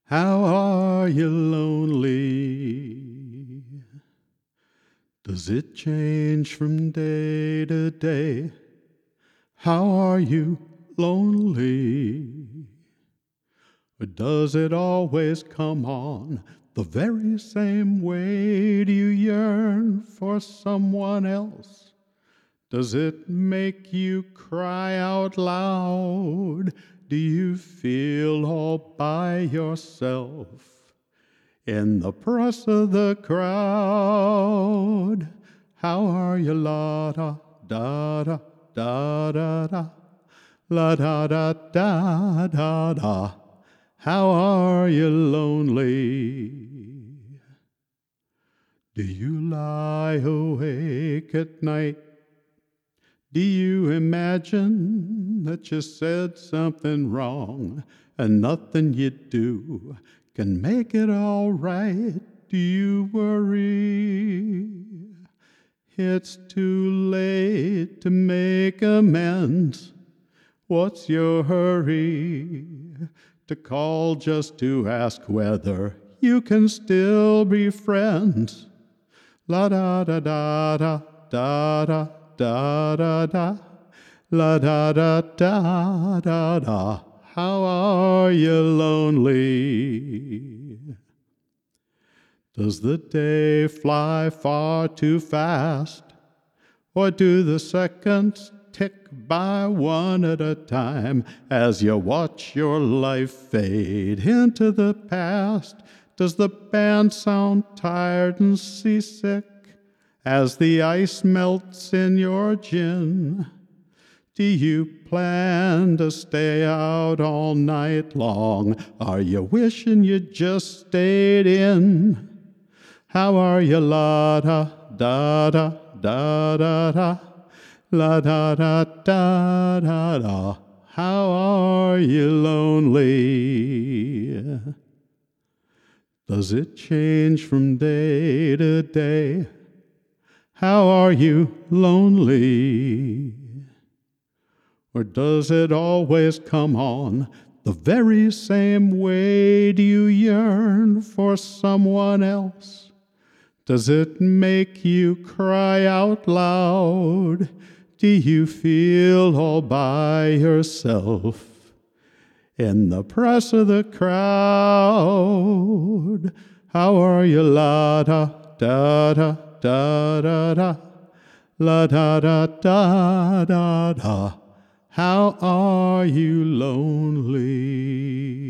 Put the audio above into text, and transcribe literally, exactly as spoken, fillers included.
How are you lonely? Does it change from day to day? How are you lonely? Or does it always come on the very same way? Do you yearn for someone else? Does it make you cry out loud? Do you feel all by yourself in the press of the crowd? How are you, la da da da da da da, la da da da da da? How are you lonely? Do you lie awake at night? Do you imagine that you said something wrong and nothing you do can make it all right? Do you worry it's too late to make amends? What's your hurry to call just to ask whether you can still be friends? La da da da da da da da da da, la da da da da da. How are you lonely? Does the day fly far too fast, or do the seconds tick by one at a time as you watch your life fade into the past? Does the band sound tired and seasick as the ice melts in your gin? Do you plan to stay out all night long? Are you wishing you just stayed in? How are you, la da da da da da da, la da da da da da? How are you lonely? Does it change from day to day? How are you lonely? Or does it always come on the very same way? Do you yearn for someone else? Does it make you cry out loud? Do you feel all by yourself in the press of the crowd? How are you, la da da da da da da, la da da da da da? How are you lonely?